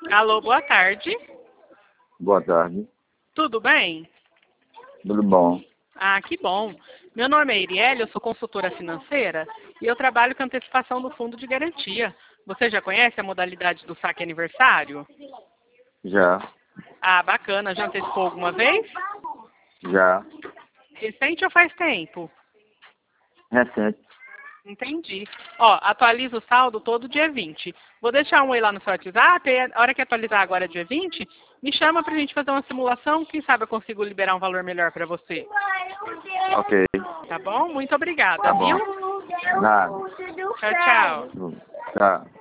Alô, boa tarde. Boa tarde. Tudo bem? Tudo bom? Ah, que bom. Meu nome é Iriele, eu sou consultora financeira e eu trabalho com antecipação do fundo de garantia. Você já conhece a modalidade do saque aniversário? Já. Ah, bacana. Já antecipou alguma vez? Já. Recente ou faz tempo? Recente. Entendi. Ó, atualiza o saldo todo dia 20. Vou deixar um oi lá no seu WhatsApp, e a hora que atualizar agora dia 20, me chama pra gente fazer uma simulação, quem sabe eu consigo liberar um valor melhor pra você. Ok. Tá bom? Muito obrigada, Tá bom. viu? Nada. Tchau, tchau. Tá.